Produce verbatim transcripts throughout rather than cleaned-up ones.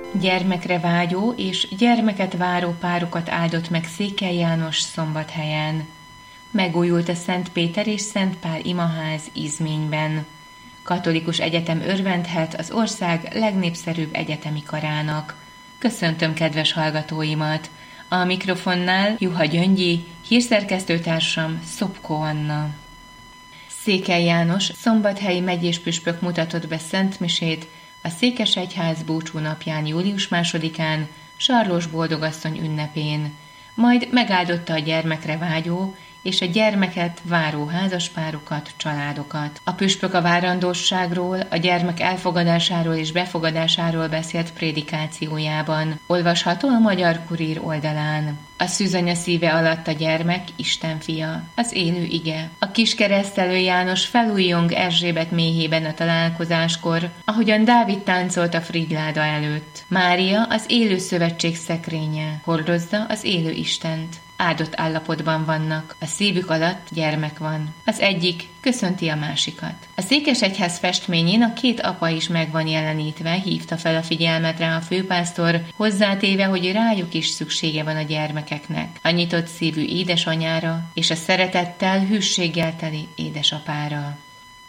Gyermekre vágyó és gyermeket váró párokat áldott meg Székely János Szombathelyen. Megújult a Szent Péter és Szent Pál imaház Izményben. Katolikus egyetem örvendhet az ország legnépszerűbb egyetemi karának. Köszöntöm kedves hallgatóimat! A mikrofonnál Juha Gyöngyi, hírszerkesztőtársam Szopkó Anna. Székely János szombathelyi megyéspüspök mutatott be szentmisét a Székesegyház búcsúnapján július másodikán, Sarlós Boldogasszony ünnepén, majd megáldotta a gyermekre vágyó és a gyermeket váró házaspárokat, családokat. A püspök a várandósságról, a gyermek elfogadásáról és befogadásáról beszélt prédikációjában. Olvasható a Magyar Kurír oldalán. A szűzanya szíve alatt a gyermek, Isten fia, az élő ige. A kiskeresztelő János felújjong Erzsébet méhében a találkozáskor, ahogyan Dávid táncolt a frigyláda előtt. Mária az élő szövetség szekrénye, hordozza az élő Istent. Áldott állapotban vannak, a szívük alatt gyermek van. Az egyik köszönti a másikat. A Székesegyház festményén a két apa is meg van jelenítve, hívta fel a figyelmet rá a főpásztor, hozzátéve, hogy rájuk is szüksége van a gyermekeknek, a nyitott szívű édesanyára és a szeretettel, hűséggel teli édesapára.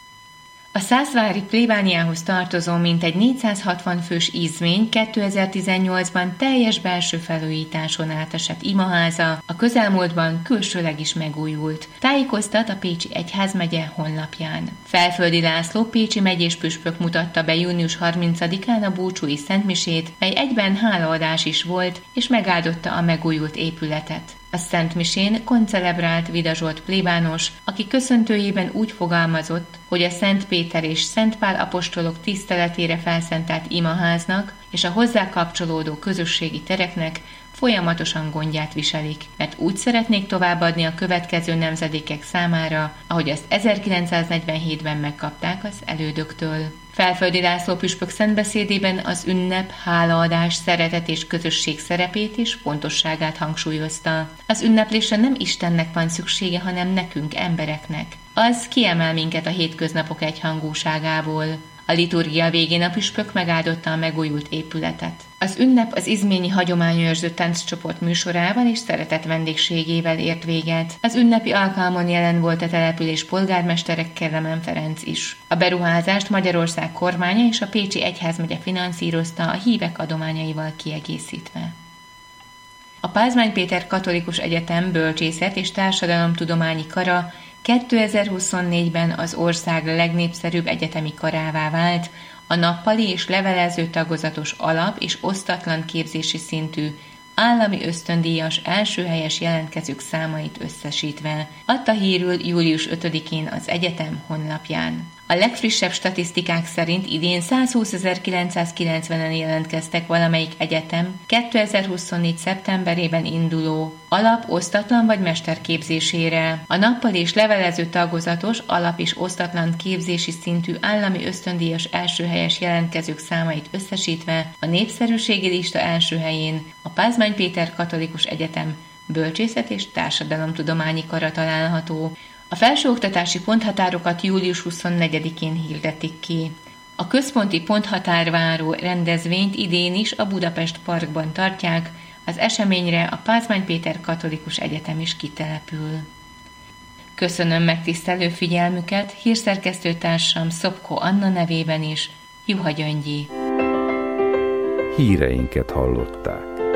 A szászvári plébániához tartozó mintegy négyszázhatvan fős Izmény kétezer-tizennyolcban teljes belső felújításon átesett imaháza a közelmúltban külsőleg is megújult, tájékoztat a Pécsi Egyházmegye honlapján. Felföldi László pécsi megyéspüspök mutatta be június harmincadikán a búcsúi szentmisét, mely egyben hálaadás is volt, és megáldotta a megújult épületet. A szentmisén koncelebrált Vida Zsolt plébános, aki köszöntőjében úgy fogalmazott, hogy a Szent Péter és Szent Pál apostolok tiszteletére felszentelt imaháznak és a hozzá kapcsolódó közösségi tereknek folyamatosan gondját viselik, mert úgy szeretnék továbbadni a következő nemzedékek számára, ahogy azt ezerkilencszáznegyvenhétben megkapták az elődöktől. Felföldi László püspök szentbeszédében az ünnep, hálaadás, szeretet és közösség szerepét és fontosságát hangsúlyozta. Az ünneplésre nem Istennek van szüksége, hanem nekünk, embereknek. Az kiemel minket a hétköznapok egyhangúságából. A liturgia végén a püspök megáldotta a megújult épületet. Az ünnep az izményi hagyományőrző tánccsoport műsorával és szeretett vendégségével ért véget. Az ünnepi alkalmon jelen volt a település polgármestere Kelemen Ferenc is. A beruházást Magyarország kormánya és a Pécsi Egyházmegye finanszírozta a hívek adományaival kiegészítve. A Pázmány Péter Katolikus Egyetem Bölcsészet és Társadalomtudományi Kara kétezer-huszonnégyben az ország legnépszerűbb egyetemi karává vált, a nappali és levelező tagozatos alap- és osztatlan képzési szintű állami ösztöndíjas első helyes jelentkezők számait összesítve, adta hírül július ötödikén az egyetem honlapján. A legfrissebb statisztikák szerint idén százhúszezer-kilencszázkilencvenen jelentkeztek valamelyik egyetem kétezer-huszonnégy szeptemberében induló alap-, osztatlan vagy mesterképzésére. A nappali és levelező tagozatos alap- és osztatlan képzési szintű állami ösztöndíjas első helyes jelentkezők számait összesítve a népszerűségi lista első helyén a Pázmány Péter Katolikus Egyetem Bölcsészet és Társadalomtudományi Kara található. A felsőoktatási ponthatárokat július huszonnegyedikén hirdetik ki. A központi ponthatárváró rendezvényt idén is a Budapest Parkban tartják, az eseményre a Pázmány Péter Katolikus Egyetem is kitelepül. Köszönöm megtisztelő figyelmüket, hírszerkesztőtársam Szopkó Anna nevében is, Juha Gyöngyi. Híreinket hallották.